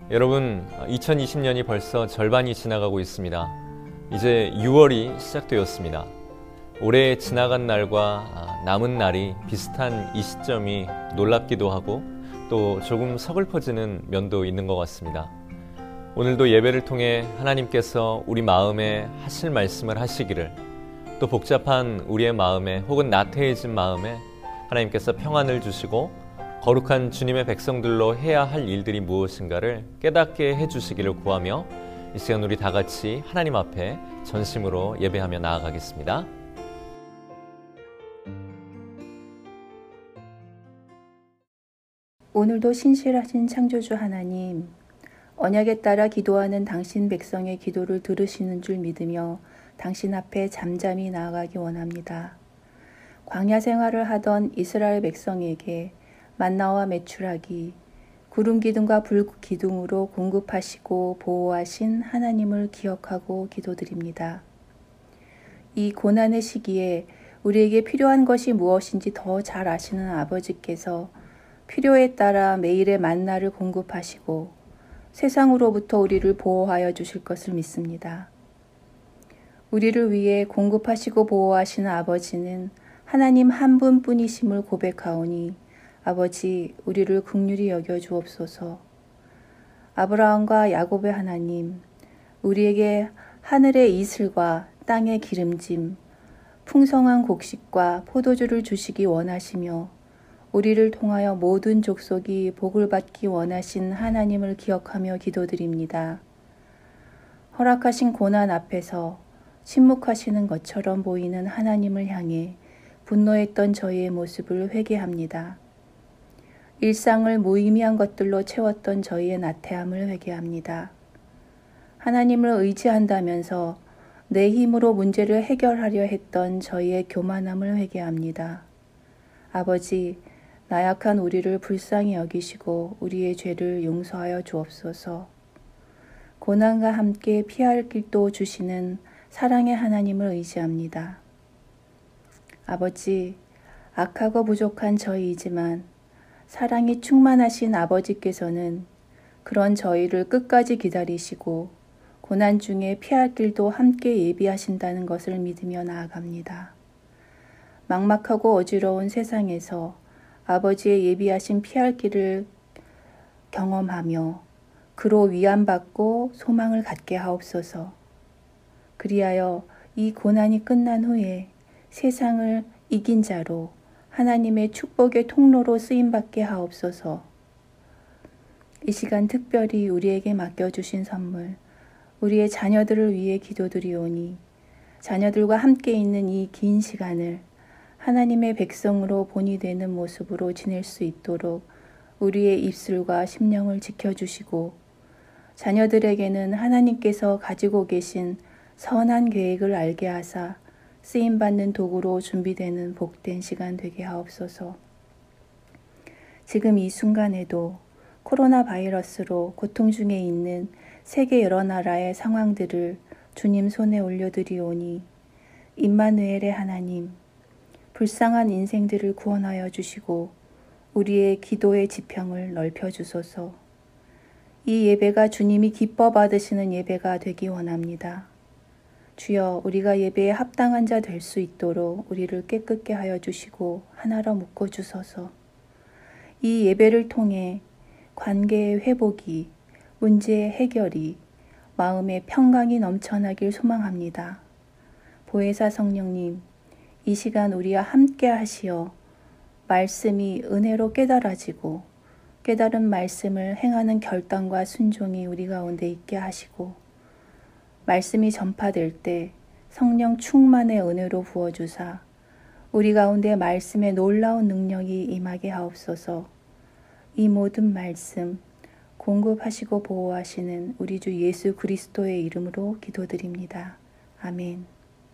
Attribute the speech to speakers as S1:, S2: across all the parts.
S1: 여러분, 2020년이 벌써 절반이 지나가고 있습니다. 이제 6월이 시작되었습니다. 올해 지나간 날과 남은 날이 비슷한 이 시점이 놀랍기도 하고 또 조금 서글퍼지는 면도 있는 것 같습니다. 오늘도 예배를 통해 하나님께서 우리 마음에 하실 말씀을 하시기를, 또 복잡한 우리의 마음에 혹은 나태해진 마음에 하나님께서 평안을 주시고 거룩한 주님의 백성들로 해야 할 일들이 무엇인가를 깨닫게 해주시기를 구하며 이 시간 우리 다 같이 하나님 앞에 전심으로 예배하며 나아가겠습니다.
S2: 오늘도 신실하신 창조주 하나님, 언약에 따라 기도하는 당신 백성의 기도를 들으시는 줄 믿으며 당신 앞에 잠잠히 나아가기 원합니다. 광야 생활을 하던 이스라엘 백성에게 만나와 메추라기, 구름 기둥과 불 기둥으로 공급하시고 보호하신 하나님을 기억하고 기도드립니다. 이 고난의 시기에 우리에게 필요한 것이 무엇인지 더 잘 아시는 아버지께서 필요에 따라 매일의 만나를 공급하시고 세상으로부터 우리를 보호하여 주실 것을 믿습니다. 우리를 위해 공급하시고 보호하시는 아버지는 하나님 한 분뿐이심을 고백하오니 아버지, 우리를 긍휼히 여겨 주옵소서. 아브라함과 야곱의 하나님, 우리에게 하늘의 이슬과 땅의 기름짐, 풍성한 곡식과 포도주를 주시기 원하시며 우리를 통하여 모든 족속이 복을 받기 원하신 하나님을 기억하며 기도드립니다. 허락하신 고난 앞에서 침묵하시는 것처럼 보이는 하나님을 향해 분노했던 저희의 모습을 회개합니다. 일상을 무의미한 것들로 채웠던 저희의 나태함을 회개합니다. 하나님을 의지한다면서 내 힘으로 문제를 해결하려 했던 저희의 교만함을 회개합니다. 아버지, 나약한 우리를 불쌍히 여기시고 우리의 죄를 용서하여 주옵소서. 고난과 함께 피할 길도 주시는 사랑의 하나님을 의지합니다. 아버지, 악하고 부족한 저희이지만 사랑이 충만하신 아버지께서는 그런 저희를 끝까지 기다리시고 고난 중에 피할 길도 함께 예비하신다는 것을 믿으며 나아갑니다. 막막하고 어지러운 세상에서 아버지의 예비하신 피할 길을 경험하며 그로 위안받고 소망을 갖게 하옵소서. 그리하여 이 고난이 끝난 후에 세상을 이긴 자로 하나님의 축복의 통로로 쓰임받게 하옵소서. 이 시간 특별히 우리에게 맡겨주신 선물, 우리의 자녀들을 위해 기도드리오니 자녀들과 함께 있는 이 긴 시간을 하나님의 백성으로 본이 되는 모습으로 지낼 수 있도록 우리의 입술과 심령을 지켜주시고 자녀들에게는 하나님께서 가지고 계신 선한 계획을 알게 하사 쓰임받는 도구로 준비되는 복된 시간 되게 하옵소서. 지금 이 순간에도 코로나 바이러스로 고통 중에 있는 세계 여러 나라의 상황들을 주님 손에 올려드리오니 임마누엘의 하나님, 불쌍한 인생들을 구원하여 주시고 우리의 기도의 지평을 넓혀주소서. 이 예배가 주님이 기뻐 받으시는 예배가 되기 원합니다. 주여, 우리가 예배에 합당한 자 될 수 있도록 우리를 깨끗게 하여 주시고 하나로 묶어 주소서. 이 예배를 통해 관계의 회복이, 문제의 해결이, 마음의 평강이 넘쳐나길 소망합니다. 보혜사 성령님, 이 시간 우리와 함께 하시어 말씀이 은혜로 깨달아지고 깨달은 말씀을 행하는 결단과 순종이 우리 가운데 있게 하시고 말씀이 전파될 때 성령 충만의 은혜로 부어주사 우리 가운데 말씀의 놀라운 능력이 임하게 하옵소서. 이 모든 말씀 공급하시고 보호하시는 우리 주 예수 그리스도의 이름으로 기도드립니다. 아멘.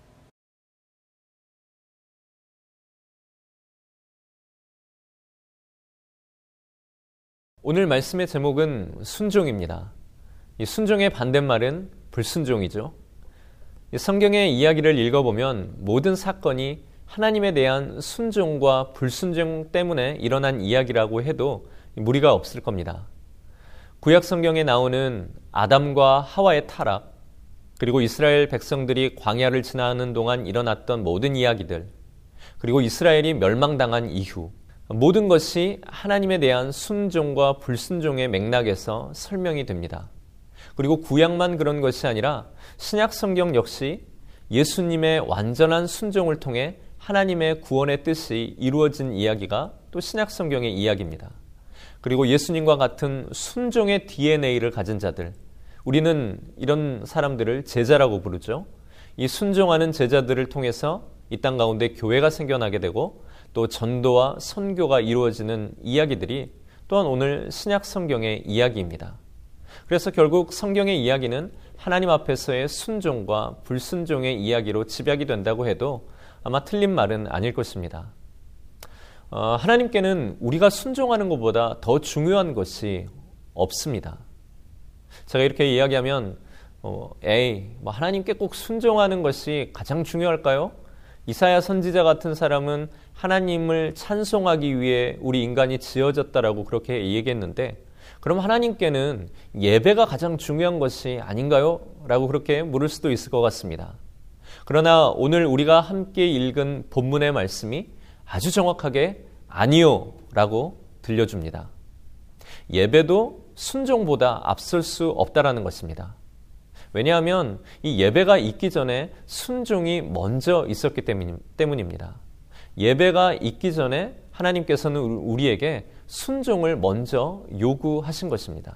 S1: 오늘 말씀의 제목은 순종입니다. 이 순종의 반대말은 불순종이죠. 성경의 이야기를 읽어보면 모든 사건이 하나님에 대한 순종과 불순종 때문에 일어난 이야기라고 해도 무리가 없을 겁니다. 구약 성경에 나오는 아담과 하와의 타락, 그리고 이스라엘 백성들이 광야를 지나는 동안 일어났던 모든 이야기들, 그리고 이스라엘이 멸망당한 이후, 모든 것이 하나님에 대한 순종과 불순종의 맥락에서 설명이 됩니다. 그리고 구약만 그런 것이 아니라 신약 성경 역시 예수님의 완전한 순종을 통해 하나님의 구원의 뜻이 이루어진 이야기가 또 신약 성경의 이야기입니다. 그리고 예수님과 같은 순종의 DNA를 가진 자들, 우리는 이런 사람들을 제자라고 부르죠. 이 순종하는 제자들을 통해서 이 땅 가운데 교회가 생겨나게 되고 또 전도와 선교가 이루어지는 이야기들이 또한 오늘 신약 성경의 이야기입니다. 그래서 결국 성경의 이야기는 하나님 앞에서의 순종과 불순종의 이야기로 집약이 된다고 해도 아마 틀린 말은 아닐 것입니다. 하나님께는 우리가 순종하는 것보다 더 중요한 것이 없습니다. 제가 이렇게 이야기하면 하나님께 꼭 순종하는 것이 가장 중요할까요? 이사야 선지자 같은 사람은 하나님을 찬송하기 위해 우리 인간이 지어졌다라고 그렇게 얘기했는데, 그럼 하나님께는 예배가 가장 중요한 것이 아닌가요? 라고 그렇게 물을 수도 있을 것 같습니다. 그러나 오늘 우리가 함께 읽은 본문의 말씀이 아주 정확하게 아니요 라고 들려줍니다. 예배도 순종보다 앞설 수 없다라는 것입니다. 왜냐하면 이 예배가 있기 전에 순종이 먼저 있었기 때문입니다. 예배가 있기 전에 하나님께서는 우리에게 순종을 먼저 요구하신 것입니다.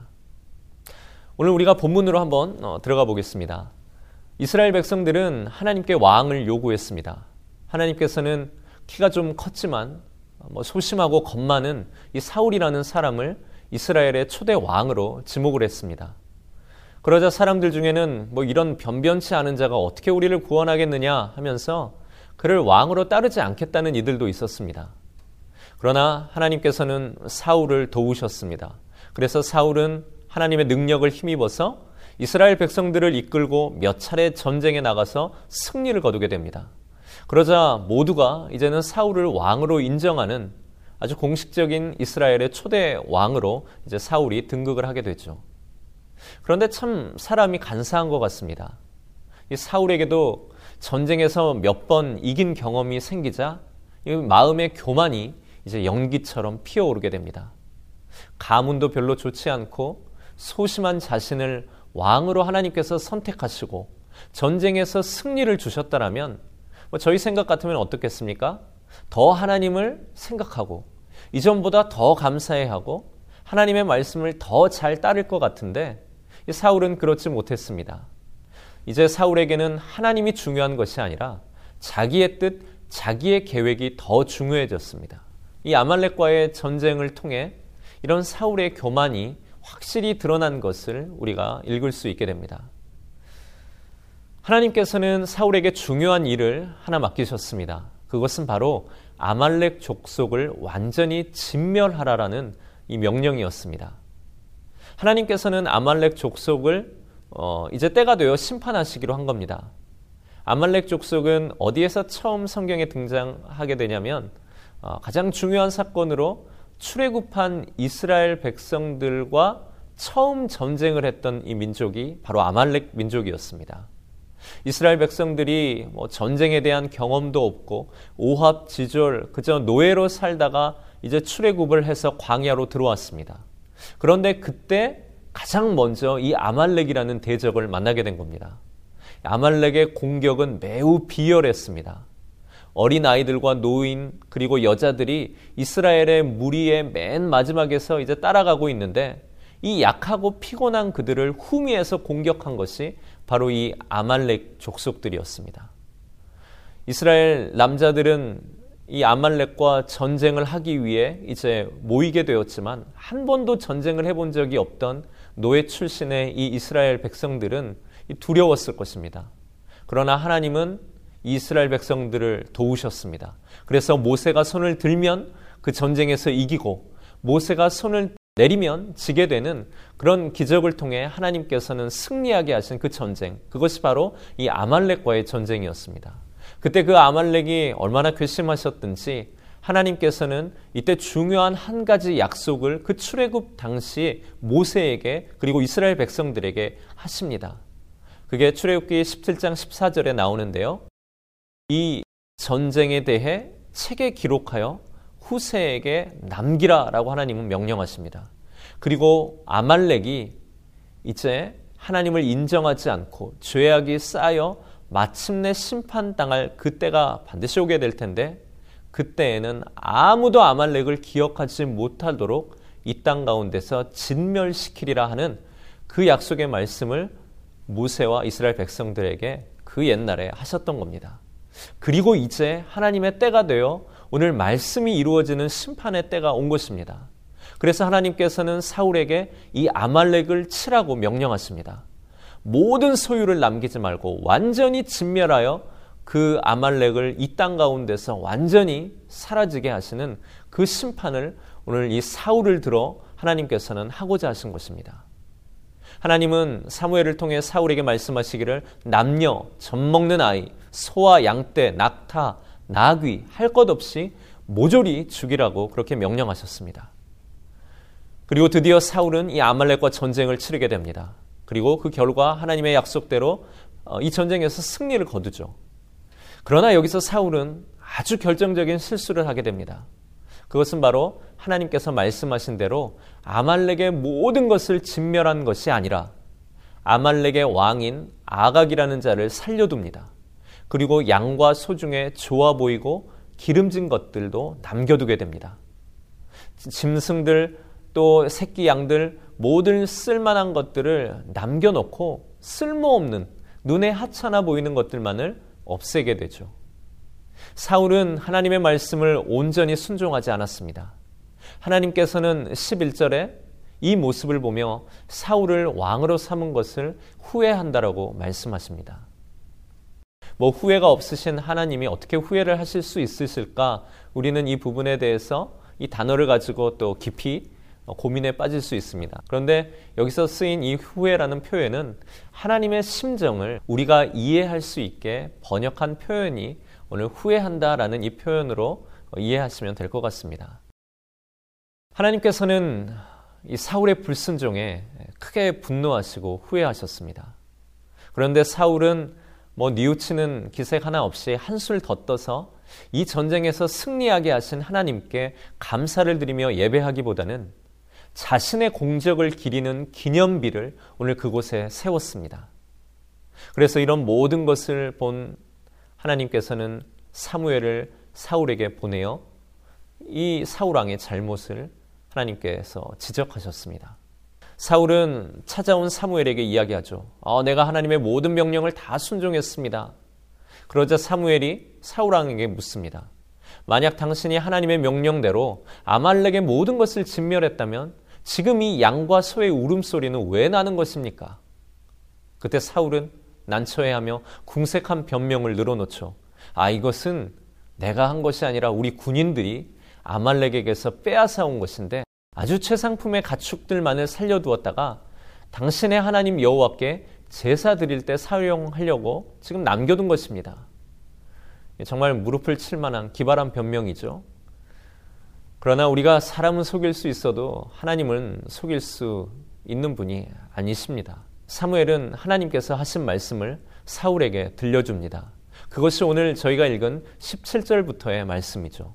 S1: 오늘 우리가 본문으로 한번 들어가 보겠습니다. 이스라엘 백성들은 하나님께 왕을 요구했습니다. 하나님께서는 키가 좀 컸지만 소심하고 겁 많은 이 사울이라는 사람을 이스라엘의 초대 왕으로 지목을 했습니다. 그러자 사람들 중에는 이런 변변치 않은 자가 어떻게 우리를 구원하겠느냐 하면서 그를 왕으로 따르지 않겠다는 이들도 있었습니다. 그러나 하나님께서는 사울을 도우셨습니다. 그래서 사울은 하나님의 능력을 힘입어서 이스라엘 백성들을 이끌고 몇 차례 전쟁에 나가서 승리를 거두게 됩니다. 그러자 모두가 이제는 사울을 왕으로 인정하는 아주 공식적인 이스라엘의 초대 왕으로 이제 사울이 등극을 하게 되죠. 그런데 참 사람이 간사한 것 같습니다. 이 사울에게도 전쟁에서 몇 번 이긴 경험이 생기자 이 마음의 교만이 이제 연기처럼 피어오르게 됩니다. 가문도 별로 좋지 않고 소심한 자신을 왕으로 하나님께서 선택하시고 전쟁에서 승리를 주셨다라면 저희 생각 같으면 어떻겠습니까? 더 하나님을 생각하고 이전보다 더 감사해하고 하나님의 말씀을 더 잘 따를 것 같은데 사울은 그렇지 못했습니다. 이제 사울에게는 하나님이 중요한 것이 아니라 자기의 뜻, 자기의 계획이 더 중요해졌습니다. 이 아말렉과의 전쟁을 통해 이런 사울의 교만이 확실히 드러난 것을 우리가 읽을 수 있게 됩니다. 하나님께서는 사울에게 중요한 일을 하나 맡기셨습니다. 그것은 바로 아말렉 족속을 완전히 진멸하라라는 이 명령이었습니다. 하나님께서는 아말렉 족속을 이제 때가 되어 심판하시기로 한 겁니다. 아말렉 족속은 어디에서 처음 성경에 등장하게 되냐면 가장 중요한 사건으로 출애굽한 이스라엘 백성들과 처음 전쟁을 했던 이 민족이 바로 아말렉 민족이었습니다. 이스라엘 백성들이 전쟁에 대한 경험도 없고 오합지졸 그저 노예로 살다가 이제 출애굽을 해서 광야로 들어왔습니다. 그런데 그때 가장 먼저 이 아말렉이라는 대적을 만나게 된 겁니다. 아말렉의 공격은 매우 비열했습니다. 어린 아이들과 노인 그리고 여자들이 이스라엘의 무리의 맨 마지막에서 이제 따라가고 있는데 이 약하고 피곤한 그들을 후미에서 공격한 것이 바로 이 아말렉 족속들이었습니다. 이스라엘 남자들은 이 아말렉과 전쟁을 하기 위해 이제 모이게 되었지만 한 번도 전쟁을 해본 적이 없던 노예 출신의 이 이스라엘 백성들은 두려웠을 것입니다. 그러나 하나님은 이스라엘 백성들을 도우셨습니다. 그래서 모세가 손을 들면 그 전쟁에서 이기고 모세가 손을 내리면 지게 되는 그런 기적을 통해 하나님께서는 승리하게 하신 그 전쟁, 그것이 바로 이 아말렉과의 전쟁이었습니다. 그때 그 아말렉이 얼마나 괘씸하셨든지 하나님께서는 이때 중요한 한 가지 약속을 그 출애굽 당시 모세에게 그리고 이스라엘 백성들에게 하십니다. 그게 출애굽기 17장 14절에 나오는데요. 이 전쟁에 대해 책에 기록하여 후세에게 남기라라고 하나님은 명령하십니다. 그리고 아말렉이 이제 하나님을 인정하지 않고 죄악이 쌓여 마침내 심판당할 그때가 반드시 오게 될 텐데, 그때에는 아무도 아말렉을 기억하지 못하도록 이 땅 가운데서 진멸시키리라 하는 그 약속의 말씀을 모세와 이스라엘 백성들에게 그 옛날에 하셨던 겁니다. 그리고 이제 하나님의 때가 되어 오늘 말씀이 이루어지는 심판의 때가 온 것입니다. 그래서 하나님께서는 사울에게 이 아말렉을 치라고 명령하십니다. 모든 소유를 남기지 말고 완전히 진멸하여 그 아말렉을 이 땅 가운데서 완전히 사라지게 하시는 그 심판을 오늘 이 사울을 들어 하나님께서는 하고자 하신 것입니다. 하나님은 사무엘을 통해 사울에게 말씀하시기를 남녀, 젖먹는 아이, 소와 양떼, 낙타, 나귀 할 것 없이 모조리 죽이라고 그렇게 명령하셨습니다. 그리고 드디어 사울은 이 아말렉과 전쟁을 치르게 됩니다. 그리고 그 결과 하나님의 약속대로 이 전쟁에서 승리를 거두죠. 그러나 여기서 사울은 아주 결정적인 실수를 하게 됩니다. 그것은 바로 하나님께서 말씀하신 대로 아말렉의 모든 것을 진멸한 것이 아니라 아말렉의 왕인 아각이라는 자를 살려둡니다. 그리고 양과 소 중에 좋아 보이고 기름진 것들도 남겨두게 됩니다. 짐승들 또 새끼 양들 모든 쓸만한 것들을 남겨놓고 쓸모없는 눈에 하찮아 보이는 것들만을 없애게 되죠. 사울은 하나님의 말씀을 온전히 순종하지 않았습니다. 하나님께서는 11절에 이 모습을 보며 사울을 왕으로 삼은 것을 후회한다라고 말씀하십니다. 후회가 없으신 하나님이 어떻게 후회를 하실 수 있으실까? 우리는 이 부분에 대해서 이 단어를 가지고 또 깊이 고민에 빠질 수 있습니다. 그런데 여기서 쓰인 이 후회라는 표현은 하나님의 심정을 우리가 이해할 수 있게 번역한 표현이 오늘 후회한다라는 이 표현으로 이해하시면 될 것 같습니다. 하나님께서는 이 사울의 불순종에 크게 분노하시고 후회하셨습니다. 그런데 사울은 뉘우치는 기색 하나 없이 한술 더 떠서 이 전쟁에서 승리하게 하신 하나님께 감사를 드리며 예배하기보다는 자신의 공적을 기리는 기념비를 오늘 그곳에 세웠습니다. 그래서 이런 모든 것을 본 하나님께서는 사무엘을 사울에게 보내어 이 사울 왕의 잘못을 하나님께서 지적하셨습니다. 사울은 찾아온 사무엘에게 이야기하죠. 내가 하나님의 모든 명령을 다 순종했습니다. 그러자 사무엘이 사울 왕에게 묻습니다. 만약 당신이 하나님의 명령대로 아말렉의 모든 것을 진멸했다면 지금 이 양과 소의 울음소리는 왜 나는 것입니까? 그때 사울은 난처해하며 궁색한 변명을 늘어놓죠. 이것은 내가 한 것이 아니라 우리 군인들이 아말렉에게서 빼앗아온 것인데 아주 최상품의 가축들만을 살려두었다가 당신의 하나님 여호와께 제사 드릴 때 사용하려고 지금 남겨둔 것입니다. 정말 무릎을 칠 만한 기발한 변명이죠. 그러나 우리가 사람은 속일 수 있어도 하나님은 속일 수 있는 분이 아니십니다. 사무엘은 하나님께서 하신 말씀을 사울에게 들려줍니다. 그것이 오늘 저희가 읽은 17절부터의 말씀이죠.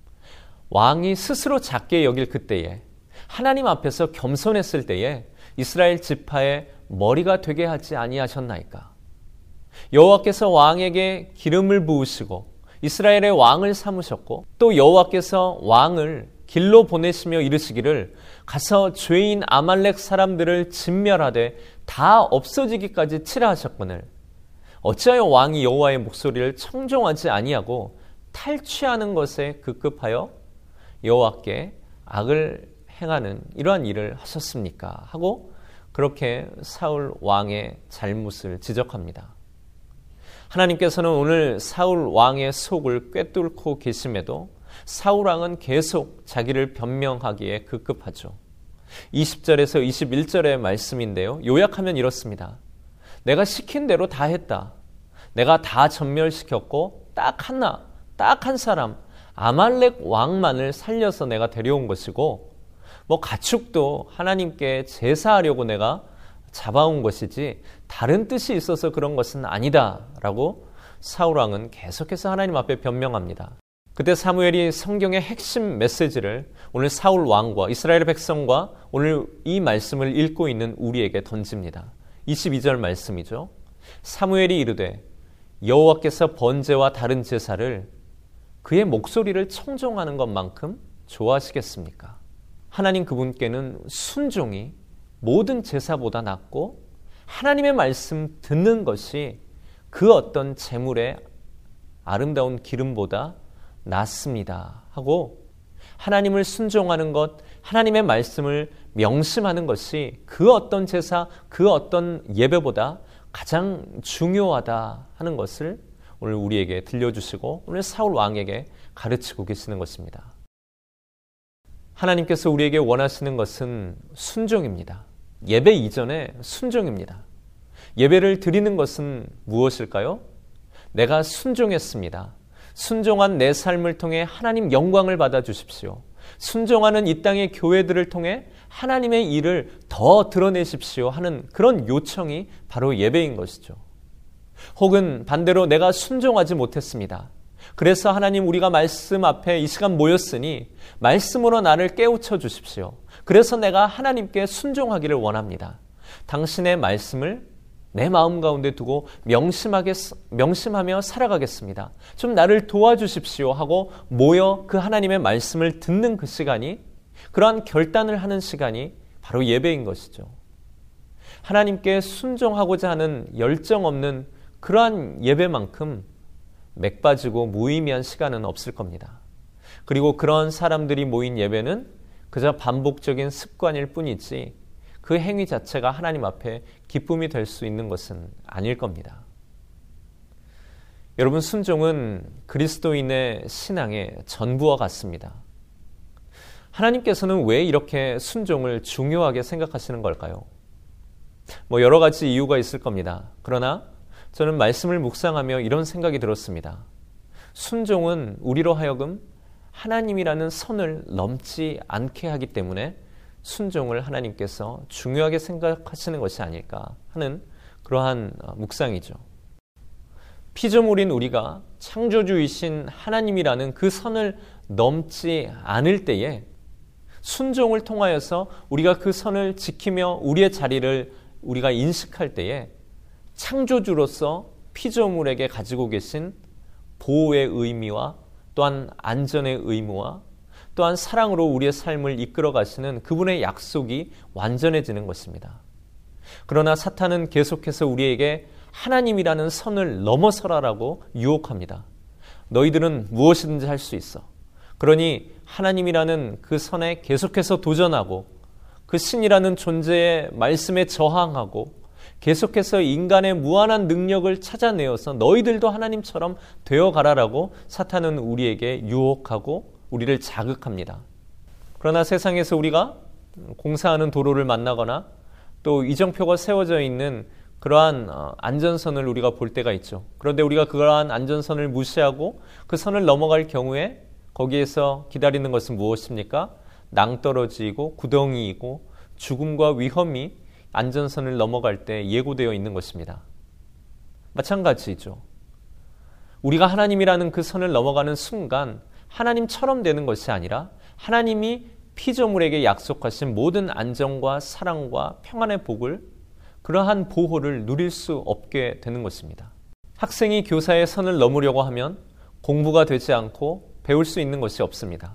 S1: 왕이 스스로 작게 여길 그때에 하나님 앞에서 겸손했을 때에 이스라엘 지파의 머리가 되게 하지 아니하셨나이까. 여호와께서 왕에게 기름을 부으시고 이스라엘의 왕을 삼으셨고 또 여호와께서 왕을 길로 보내시며 이르시기를 가서 죄인 아말렉 사람들을 진멸하되 다 없어지기까지 치라 하셨거늘 어찌하여 왕이 여호와의 목소리를 청종하지 아니하고 탈취하는 것에 급급하여 여호와께 악을 행하는 이러한 일을 하셨습니까? 하고 그렇게 사울 왕의 잘못을 지적합니다. 하나님께서는 오늘 사울 왕의 속을 꿰뚫고 계심에도 사울 왕은 계속 자기를 변명하기에 급급하죠. 20절에서 21절의 말씀인데요. 요약하면 이렇습니다. 내가 시킨 대로 다 했다. 내가 다 전멸시켰고 딱 한 사람 아말렉 왕만을 살려서 내가 데려온 것이고 가축도 하나님께 제사하려고 내가 잡아온 것이지 다른 뜻이 있어서 그런 것은 아니다 라고 사울 왕은 계속해서 하나님 앞에 변명합니다. 그때 사무엘이 성경의 핵심 메시지를 오늘 사울 왕과 이스라엘 백성과 오늘 이 말씀을 읽고 있는 우리에게 던집니다. 22절 말씀이죠. 사무엘이 이르되 여호와께서 번제와 다른 제사를 그의 목소리를 청종하는 것만큼 좋아하시겠습니까? 하나님 그분께는 순종이 모든 제사보다 낫고 하나님의 말씀 듣는 것이 그 어떤 제물의 아름다운 기름보다 낫습니다 하고 하나님을 순종하는 것, 하나님의 말씀을 명심하는 것이 그 어떤 제사, 그 어떤 예배보다 가장 중요하다 하는 것을 오늘 우리에게 들려주시고 오늘 사울 왕에게 가르치고 계시는 것입니다. 하나님께서 우리에게 원하시는 것은 순종입니다. 예배 이전에 순종입니다. 예배를 드리는 것은 무엇일까요? 내가 순종했습니다. 순종한 내 삶을 통해 하나님 영광을 받아 주십시오. 순종하는 이 땅의 교회들을 통해 하나님의 일을 더 드러내십시오 하는 그런 요청이 바로 예배인 것이죠. 혹은 반대로 내가 순종하지 못했습니다. 그래서 하나님 우리가 말씀 앞에 이 시간 모였으니 말씀으로 나를 깨우쳐 주십시오. 그래서 내가 하나님께 순종하기를 원합니다. 당신의 말씀을 내 마음 가운데 두고 명심하며 살아가겠습니다. 좀 나를 도와주십시오 하고 모여 그 하나님의 말씀을 듣는 그 시간이, 그러한 결단을 하는 시간이 바로 예배인 것이죠. 하나님께 순종하고자 하는 열정 없는 그러한 예배만큼 맥 빠지고 무의미한 시간은 없을 겁니다. 그리고 그런 사람들이 모인 예배는 그저 반복적인 습관일 뿐이지 그 행위 자체가 하나님 앞에 기쁨이 될 수 있는 것은 아닐 겁니다. 여러분, 순종은 그리스도인의 신앙의 전부와 같습니다. 하나님께서는 왜 이렇게 순종을 중요하게 생각하시는 걸까요? 여러 가지 이유가 있을 겁니다. 그러나 저는 말씀을 묵상하며 이런 생각이 들었습니다. 순종은 우리로 하여금 하나님이라는 선을 넘지 않게 하기 때문에 순종을 하나님께서 중요하게 생각하시는 것이 아닐까 하는 그러한 묵상이죠. 피조물인 우리가 창조주이신 하나님이라는 그 선을 넘지 않을 때에 순종을 통하여서 우리가 그 선을 지키며 우리의 자리를 우리가 인식할 때에 창조주로서 피조물에게 가지고 계신 보호의 의미와 또한 안전의 의무와 또한 사랑으로 우리의 삶을 이끌어 가시는 그분의 약속이 완전해지는 것입니다. 그러나 사탄은 계속해서 우리에게 하나님이라는 선을 넘어서라라고 유혹합니다. 너희들은 무엇이든지 할 수 있어. 그러니 하나님이라는 그 선에 계속해서 도전하고 그 신이라는 존재의 말씀에 저항하고 계속해서 인간의 무한한 능력을 찾아내어서 너희들도 하나님처럼 되어가라라고 사탄은 우리에게 유혹하고 우리를 자극합니다. 그러나 세상에서 우리가 공사하는 도로를 만나거나 또 이정표가 세워져 있는 그러한 안전선을 우리가 볼 때가 있죠. 그런데 우리가 그러한 안전선을 무시하고 그 선을 넘어갈 경우에 거기에서 기다리는 것은 무엇입니까? 낭떠러지이고 구덩이이고 죽음과 위험이 안전선을 넘어갈 때 예고되어 있는 것입니다. 마찬가지죠. 우리가 하나님이라는 그 선을 넘어가는 순간 하나님처럼 되는 것이 아니라 하나님이 피조물에게 약속하신 모든 안정과 사랑과 평안의 복을, 그러한 보호를 누릴 수 없게 되는 것입니다. 학생이 교사의 선을 넘으려고 하면 공부가 되지 않고 배울 수 있는 것이 없습니다.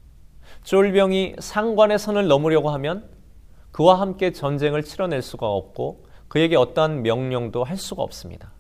S1: 쫄병이 상관의 선을 넘으려고 하면 그와 함께 전쟁을 치러낼 수가 없고 그에게 어떠한 명령도 할 수가 없습니다.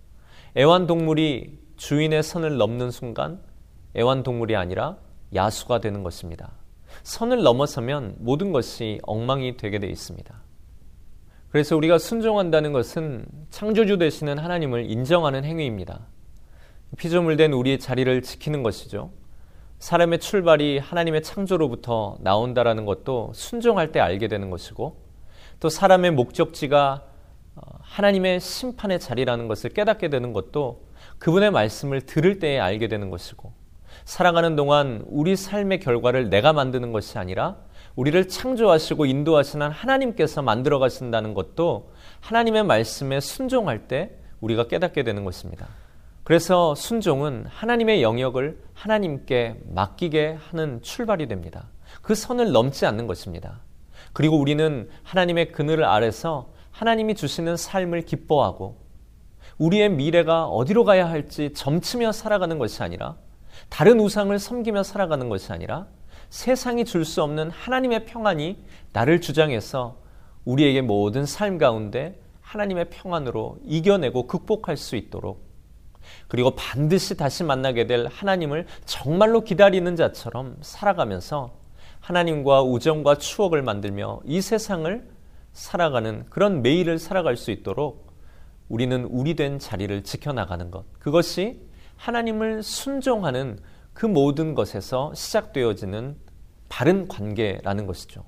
S1: 애완동물이 주인의 선을 넘는 순간 애완동물이 아니라 야수가 되는 것입니다. 선을 넘어서면 모든 것이 엉망이 되게 되어 있습니다. 그래서 우리가 순종한다는 것은 창조주 되시는 하나님을 인정하는 행위입니다. 피조물된 우리의 자리를 지키는 것이죠. 사람의 출발이 하나님의 창조로부터 나온다라는 것도 순종할 때 알게 되는 것이고, 또 사람의 목적지가 하나님의 심판의 자리라는 것을 깨닫게 되는 것도 그분의 말씀을 들을 때에 알게 되는 것이고, 살아가는 동안 우리 삶의 결과를 내가 만드는 것이 아니라 우리를 창조하시고 인도하시는 하나님께서 만들어 가신다는 것도 하나님의 말씀에 순종할 때 우리가 깨닫게 되는 것입니다. 그래서 순종은 하나님의 영역을 하나님께 맡기게 하는 출발이 됩니다. 그 선을 넘지 않는 것입니다. 그리고 우리는 하나님의 그늘 아래서 하나님이 주시는 삶을 기뻐하고 우리의 미래가 어디로 가야 할지 점치며 살아가는 것이 아니라 다른 우상을 섬기며 살아가는 것이 아니라 세상이 줄 수 없는 하나님의 평안이 나를 주장해서 우리에게 모든 삶 가운데 하나님의 평안으로 이겨내고 극복할 수 있도록, 그리고 반드시 다시 만나게 될 하나님을 정말로 기다리는 자처럼 살아가면서 하나님과 우정과 추억을 만들며 이 세상을 살아가는 그런 매일을 살아갈 수 있도록 우리는 우리 된 자리를 지켜나가는 것, 그것이 하나님을 순종하는 그 모든 것에서 시작되어지는 바른 관계라는 것이죠.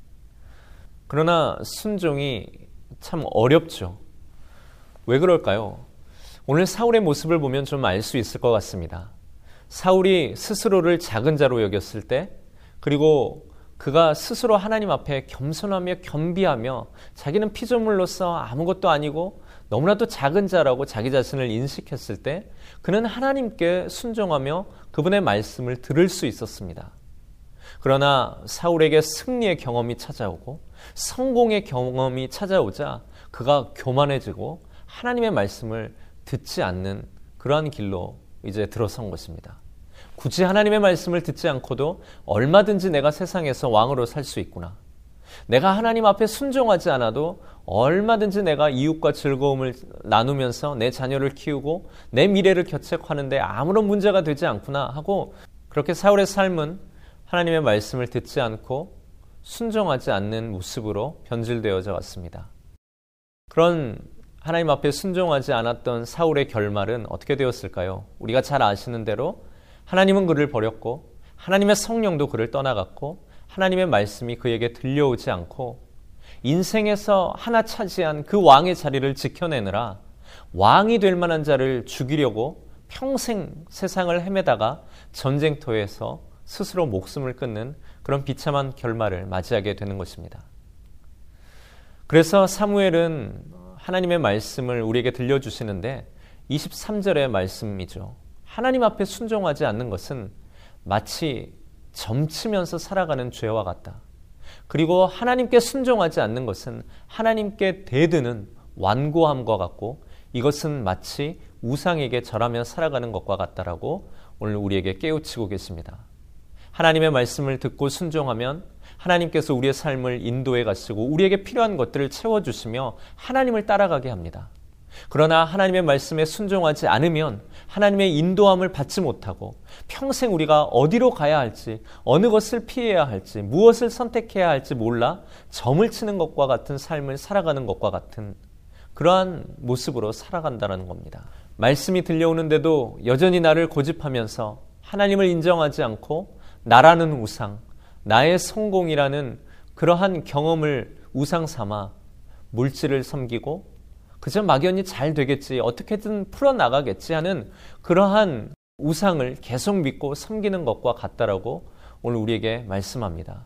S1: 그러나 순종이 참 어렵죠. 왜 그럴까요? 오늘 사울의 모습을 보면 좀 알 수 있을 것 같습니다. 사울이 스스로를 작은 자로 여겼을 때, 그리고 그가 스스로 하나님 앞에 겸손하며 겸비하며 자기는 피조물로서 아무것도 아니고 너무나도 작은 자라고 자기 자신을 인식했을 때 그는 하나님께 순종하며 그분의 말씀을 들을 수 있었습니다. 그러나 사울에게 승리의 경험이 찾아오고 성공의 경험이 찾아오자 그가 교만해지고 하나님의 말씀을 듣지 않는 그러한 길로 이제 들어선 것입니다. 굳이 하나님의 말씀을 듣지 않고도 얼마든지 내가 세상에서 왕으로 살 수 있구나. 내가 하나님 앞에 순종하지 않아도 얼마든지 내가 이웃과 즐거움을 나누면서 내 자녀를 키우고 내 미래를 개척하는데 아무런 문제가 되지 않구나 하고, 그렇게 사울의 삶은 하나님의 말씀을 듣지 않고 순종하지 않는 모습으로 변질되어져 왔습니다. 그런 하나님 앞에 순종하지 않았던 사울의 결말은 어떻게 되었을까요? 우리가 잘 아시는 대로 하나님은 그를 버렸고 하나님의 성령도 그를 떠나갔고 하나님의 말씀이 그에게 들려오지 않고 인생에서 하나 차지한 그 왕의 자리를 지켜내느라 왕이 될 만한 자를 죽이려고 평생 세상을 헤매다가 전쟁터에서 스스로 목숨을 끊는 그런 비참한 결말을 맞이하게 되는 것입니다. 그래서 사무엘은 하나님의 말씀을 우리에게 들려주시는데 23절의 말씀이죠. 하나님 앞에 순종하지 않는 것은 마치 점치면서 살아가는 죄와 같다. 그리고 하나님께 순종하지 않는 것은 하나님께 대드는 완고함과 같고 이것은 마치 우상에게 절하며 살아가는 것과 같다라고 오늘 우리에게 깨우치고 계십니다. 하나님의 말씀을 듣고 순종하면 하나님께서 우리의 삶을 인도해 가시고 우리에게 필요한 것들을 채워주시며 하나님을 따라가게 합니다. 그러나 하나님의 말씀에 순종하지 않으면 하나님의 인도함을 받지 못하고 평생 우리가 어디로 가야 할지, 어느 것을 피해야 할지, 무엇을 선택해야 할지 몰라 점을 치는 것과 같은 삶을 살아가는 것과 같은 그러한 모습으로 살아간다는 겁니다. 말씀이 들려오는데도 여전히 나를 고집하면서 하나님을 인정하지 않고 나라는 우상, 나의 성공이라는 그러한 경험을 우상 삼아 물질을 섬기고 그저 막연히 잘 되겠지, 어떻게든 풀어나가겠지 하는 그러한 우상을 계속 믿고 섬기는 것과 같다라고 오늘 우리에게 말씀합니다.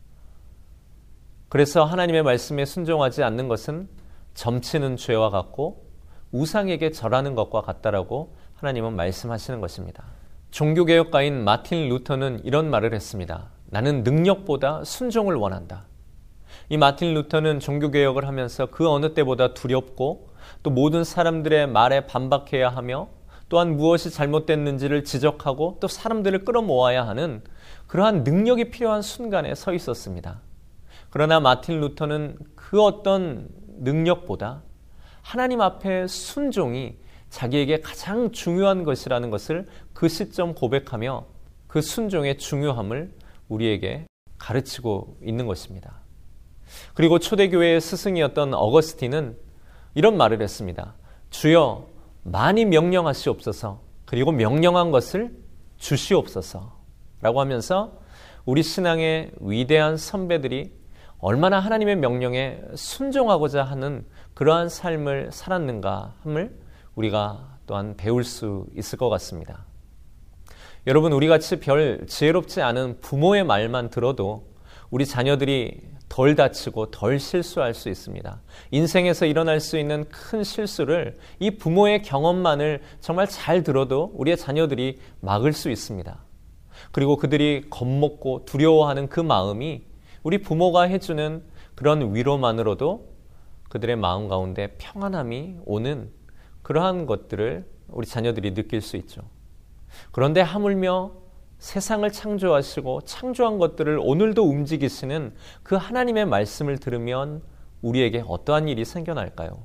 S1: 그래서 하나님의 말씀에 순종하지 않는 것은 점치는 죄와 같고 우상에게 절하는 것과 같다라고 하나님은 말씀하시는 것입니다. 종교개혁가인 마틴 루터는 이런 말을 했습니다. 나는 능력보다 순종을 원한다. 이 마틴 루터는 종교개혁을 하면서 그 어느 때보다 두렵고 또 모든 사람들의 말에 반박해야 하며 또한 무엇이 잘못됐는지를 지적하고 또 사람들을 끌어모아야 하는 그러한 능력이 필요한 순간에 서 있었습니다. 그러나 마틴 루터는 그 어떤 능력보다 하나님 앞에 순종이 자기에게 가장 중요한 것이라는 것을 그 시점 고백하며 그 순종의 중요함을 우리에게 가르치고 있는 것입니다. 그리고 초대교회의 스승이었던 어거스틴은 이런 말을 했습니다. 주여 많이 명령하시옵소서, 그리고 명령한 것을 주시옵소서 라고 하면서 우리 신앙의 위대한 선배들이 얼마나 하나님의 명령에 순종하고자 하는 그러한 삶을 살았는가 함을 우리가 또한 배울 수 있을 것 같습니다. 여러분, 우리같이 별 지혜롭지 않은 부모의 말만 들어도 우리 자녀들이 덜 다치고 덜 실수할 수 있습니다. 인생에서 일어날 수 있는 큰 실수를 이 부모의 경험만을 정말 잘 들어도 우리의 자녀들이 막을 수 있습니다. 그리고 그들이 겁먹고 두려워하는 그 마음이 우리 부모가 해주는 그런 위로만으로도 그들의 마음 가운데 평안함이 오는 그러한 것들을 우리 자녀들이 느낄 수 있죠. 그런데 하물며 세상을 창조하시고 창조한 것들을 오늘도 움직이시는 그 하나님의 말씀을 들으면 우리에게 어떠한 일이 생겨날까요?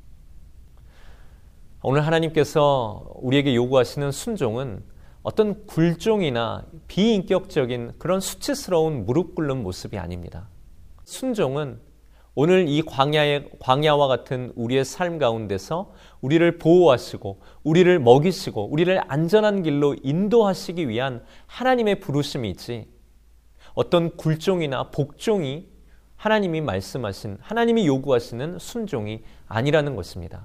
S1: 오늘 하나님께서 우리에게 요구하시는 순종은 어떤 굴종이나 비인격적인 그런 수치스러운 무릎 꿇는 모습이 아닙니다. 순종은 오늘 이 광야와 같은 우리의 삶 가운데서 우리를 보호하시고 우리를 먹이시고 우리를 안전한 길로 인도하시기 위한 하나님의 부르심이지 어떤 굴종이나 복종이 하나님이 말씀하신, 하나님이 요구하시는 순종이 아니라는 것입니다.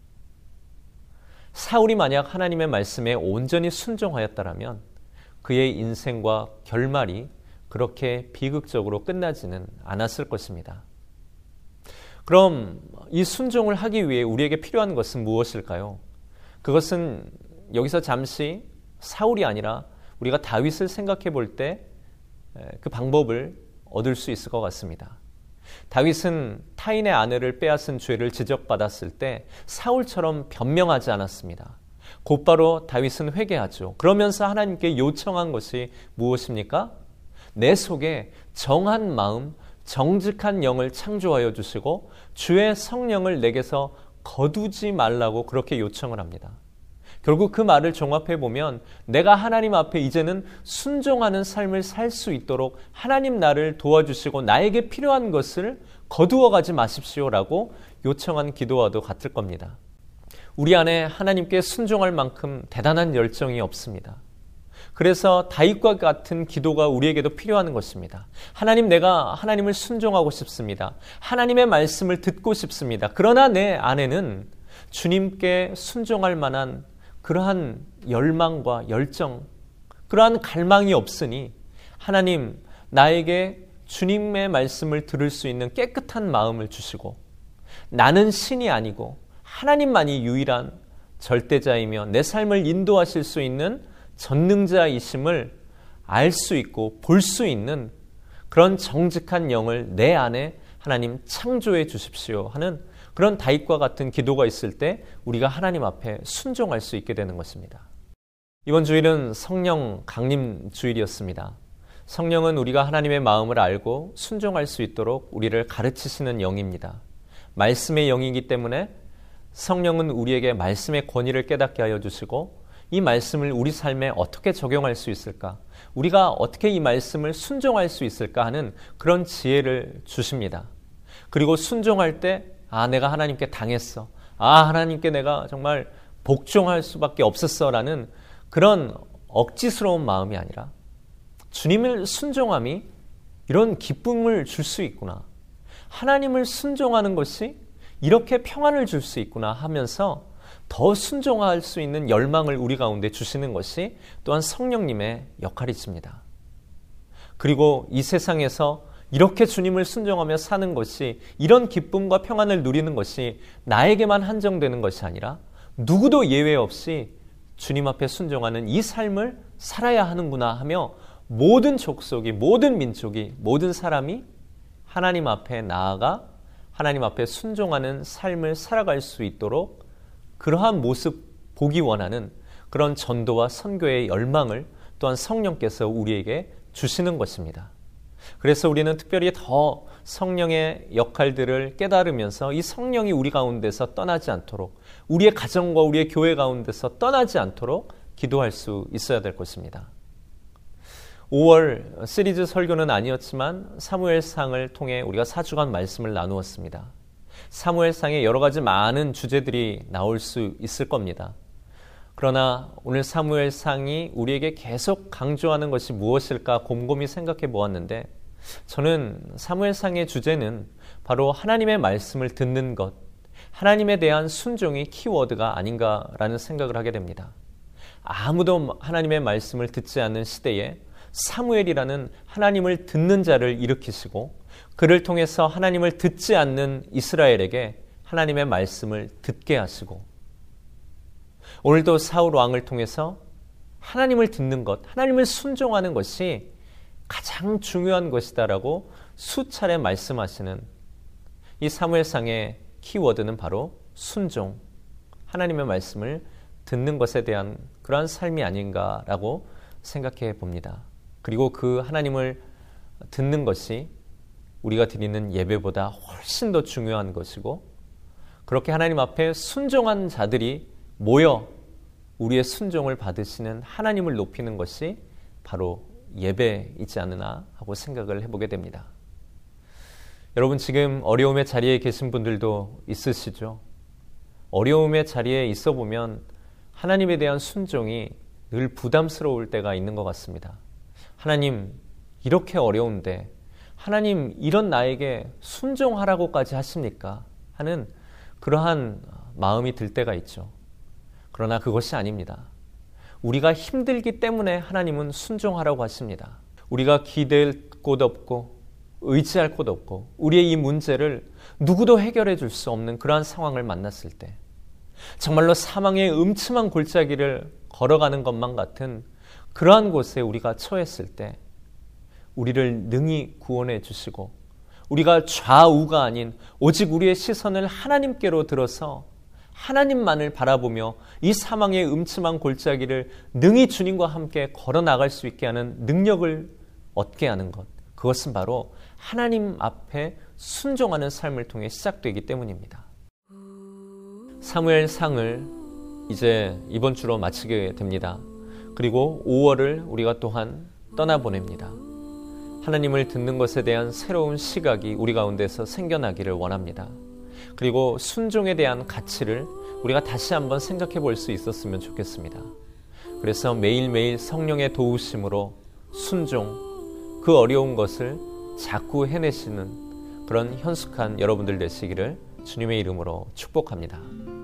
S1: 사울이 만약 하나님의 말씀에 온전히 순종하였다면 그의 인생과 결말이 그렇게 비극적으로 끝나지는 않았을 것입니다. 그럼 이 순종을 하기 위해 우리에게 필요한 것은 무엇일까요? 그것은 여기서 잠시 사울이 아니라 우리가 다윗을 생각해 볼 때 그 방법을 얻을 수 있을 것 같습니다. 다윗은 타인의 아내를 빼앗은 죄를 지적받았을 때 사울처럼 변명하지 않았습니다. 곧바로 다윗은 회개하죠. 그러면서 하나님께 요청한 것이 무엇입니까? 내 속에 정한 마음, 정직한 영을 창조하여 주시고 주의 성령을 내게서 거두지 말라고 그렇게 요청을 합니다. 결국 그 말을 종합해 보면 내가 하나님 앞에 이제는 순종하는 삶을 살 수 있도록 하나님 나를 도와주시고 나에게 필요한 것을 거두어 가지 마십시오라고 요청한 기도와도 같을 겁니다. 우리 안에 하나님께 순종할 만큼 대단한 열정이 없습니다. 그래서 다윗과 같은 기도가 우리에게도 필요한 것입니다. 하나님, 내가 하나님을 순종하고 싶습니다. 하나님의 말씀을 듣고 싶습니다. 그러나 내 안에는 주님께 순종할 만한 그러한 열망과 열정, 그러한 갈망이 없으니 하나님, 나에게 주님의 말씀을 들을 수 있는 깨끗한 마음을 주시고 나는 신이 아니고 하나님만이 유일한 절대자이며 내 삶을 인도하실 수 있는 전능자이심을 알 수 있고 볼 수 있는 그런 정직한 영을 내 안에 하나님 창조해 주십시오 하는 그런 다윗과 같은 기도가 있을 때 우리가 하나님 앞에 순종할 수 있게 되는 것입니다. 이번 주일은 성령 강림 주일이었습니다. 성령은 우리가 하나님의 마음을 알고 순종할 수 있도록 우리를 가르치시는 영입니다. 말씀의 영이기 때문에 성령은 우리에게 말씀의 권위를 깨닫게 하여 주시고 이 말씀을 우리 삶에 어떻게 적용할 수 있을까? 우리가 어떻게 이 말씀을 순종할 수 있을까 하는 그런 지혜를 주십니다. 그리고 순종할 때 내가 하나님께 당했어. 하나님께 내가 정말 복종할 수밖에 없었어라는 그런 억지스러운 마음이 아니라 주님을 순종함이 이런 기쁨을 줄 수 있구나. 하나님을 순종하는 것이 이렇게 평안을 줄 수 있구나 하면서 더 순종할 수 있는 열망을 우리 가운데 주시는 것이 또한 성령님의 역할이십니다. 그리고 이 세상에서 이렇게 주님을 순종하며 사는 것이, 이런 기쁨과 평안을 누리는 것이 나에게만 한정되는 것이 아니라 누구도 예외 없이 주님 앞에 순종하는 이 삶을 살아야 하는구나 하며 모든 족속이, 모든 민족이, 모든 사람이 하나님 앞에 나아가 하나님 앞에 순종하는 삶을 살아갈 수 있도록 그러한 모습 보기 원하는 그런 전도와 선교의 열망을 또한 성령께서 우리에게 주시는 것입니다. 그래서 우리는 특별히 더 성령의 역할들을 깨달으면서 이 성령이 우리 가운데서 떠나지 않도록, 우리의 가정과 우리의 교회 가운데서 떠나지 않도록 기도할 수 있어야 될 것입니다. 5월 시리즈 설교는 아니었지만 사무엘상을 통해 우리가 4주간 말씀을 나누었습니다. 사무엘상에 여러 가지 많은 주제들이 나올 수 있을 겁니다. 그러나 오늘 사무엘상이 우리에게 계속 강조하는 것이 무엇일까 곰곰이 생각해 보았는데, 저는 사무엘상의 주제는 바로 하나님의 말씀을 듣는 것, 하나님에 대한 순종이 키워드가 아닌가라는 생각을 하게 됩니다. 아무도 하나님의 말씀을 듣지 않는 시대에 사무엘이라는 하나님을 듣는 자를 일으키시고 그를 통해서 하나님을 듣지 않는 이스라엘에게 하나님의 말씀을 듣게 하시고 오늘도 사울 왕을 통해서 하나님을 듣는 것, 하나님을 순종하는 것이 가장 중요한 것이다라고 수차례 말씀하시는 이 사무엘상의 키워드는 바로 순종, 하나님의 말씀을 듣는 것에 대한 그러한 삶이 아닌가라고 생각해 봅니다. 그리고 그 하나님을 듣는 것이 우리가 드리는 예배보다 훨씬 더 중요한 것이고 그렇게 하나님 앞에 순종한 자들이 모여 우리의 순종을 받으시는 하나님을 높이는 것이 바로 예배이지 않으나 하고 생각을 해보게 됩니다. 여러분 지금 어려움의 자리에 계신 분들도 있으시죠? 어려움의 자리에 있어 보면 하나님에 대한 순종이 늘 부담스러울 때가 있는 것 같습니다. 하나님 이렇게 어려운데 하나님 이런 나에게 순종하라고까지 하십니까? 하는 그러한 마음이 들 때가 있죠. 그러나 그것이 아닙니다. 우리가 힘들기 때문에 하나님은 순종하라고 하십니다. 우리가 기댈 곳 없고 의지할 곳 없고 우리의 이 문제를 누구도 해결해 줄 수 없는 그러한 상황을 만났을 때 정말로 사망의 음침한 골짜기를 걸어가는 것만 같은 그러한 곳에 우리가 처했을 때 우리를 능히 구원해 주시고 우리가 좌우가 아닌 오직 우리의 시선을 하나님께로 들어서 하나님만을 바라보며 이 사망의 음침한 골짜기를 능히 주님과 함께 걸어나갈 수 있게 하는 능력을 얻게 하는 것, 그것은 바로 하나님 앞에 순종하는 삶을 통해 시작되기 때문입니다. 사무엘상을 이제 이번 주로 마치게 됩니다. 그리고 5월을 우리가 또한 떠나보냅니다. 하나님을 듣는 것에 대한 새로운 시각이 우리 가운데서 생겨나기를 원합니다. 그리고 순종에 대한 가치를 우리가 다시 한번 생각해 볼 수 있었으면 좋겠습니다. 그래서 매일매일 성령의 도우심으로 순종, 그 어려운 것을 자꾸 해내시는 그런 현숙한 여러분들 되시기를 주님의 이름으로 축복합니다.